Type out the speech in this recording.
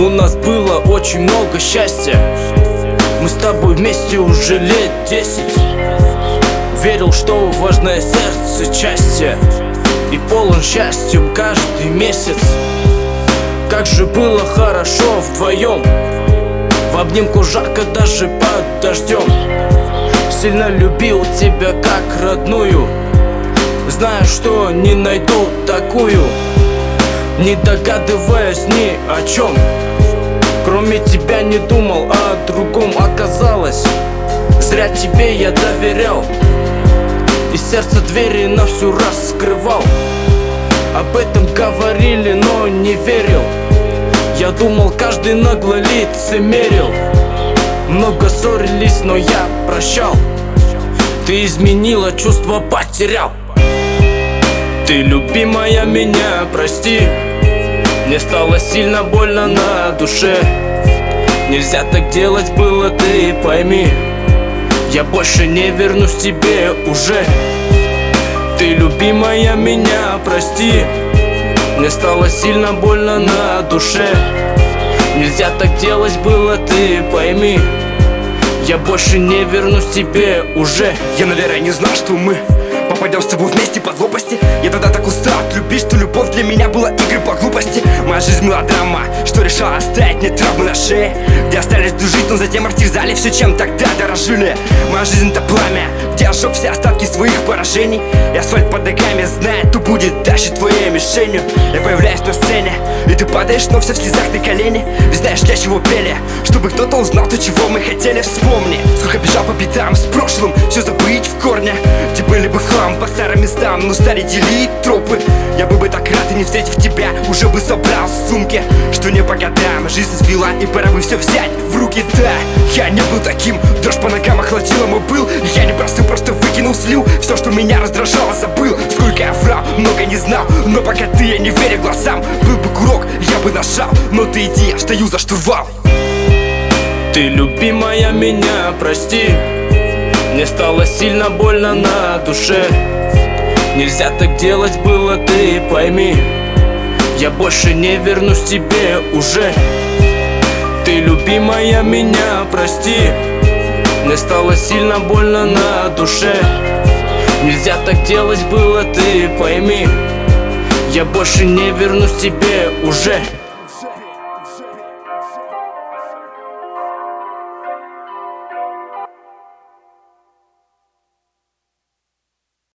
У нас было очень много счастья. Мы с тобой вместе уже лет 10. Верил, что важное сердце счастье, и полон счастьем каждый месяц. Как же было хорошо вдвоем, в обнимку жарко даже под дождем. Сильно любил тебя как родную, зная, что не найду такую, не догадываясь ни о чем. Кроме тебя не думал о другом. Оказалось, зря тебе я доверял, и сердце двери на всю раскрывал. Об этом говорили, но не верил. Я думал, каждый нагло лицемерил. Много ссорились, но я прощал. Ты изменила, чувства потерял. Ты, любимая, меня прости. Мне стало сильно больно на душе. Нельзя так делать было, ты пойми. Я больше не вернусь к тебе уже. Ты, любимая, меня прости. Мне стало сильно больно на душе. Нельзя так делать было, ты пойми. Я больше не вернусь к тебе уже. Я, наверное, не знал, что мы попадем с тобой вместе под лопасти. Я тогда так устал от любви, что любовь для меня была игрой по глупости. Моя жизнь была драма, что решала оставить мне травмы на шее, где остались дружить, но затем растерзали все, чем тогда дорожили. Моя жизнь это пламя, где я сжег все остатки своих поражений. И асфальт под ногами знает, кто будет дальше твоей мишенью. Я появляюсь на сцене, и ты падаешь, но все в слезах на колени. Ведь знаешь, для чего пели? Чтобы кто-то узнал то, чего мы хотели. Вспомни, сколько бежал по пятам с прошлым, все забыть в корне. Где были бы в хлам по старым местам, но стали делить тропы. Я был бы так рад, и не встретив тебя, уже бы собрал сумки. Что не по годам, жизнь свела, и пора бы все взять в руки. Да, я не был таким, дрожь по ногам охватила мой пыл. Я не простыл, просто выкинул, слил все, что меня раздражало, забыл. Сколько я врал, много не знал, но пока ты, я не верю глазам. Был бы курок, я бы нажал, но ты иди, я встаю за штурвал. Ты, любимая, меня прости. Мне стало сильно больно на душе. Нельзя так делать было, ты пойми. Я больше не вернусь к тебе уже. Ты, любимая, меня прости. Мне стало сильно больно на душе. Нельзя так делать было, ты пойми. Я больше не вернусь к тебе уже.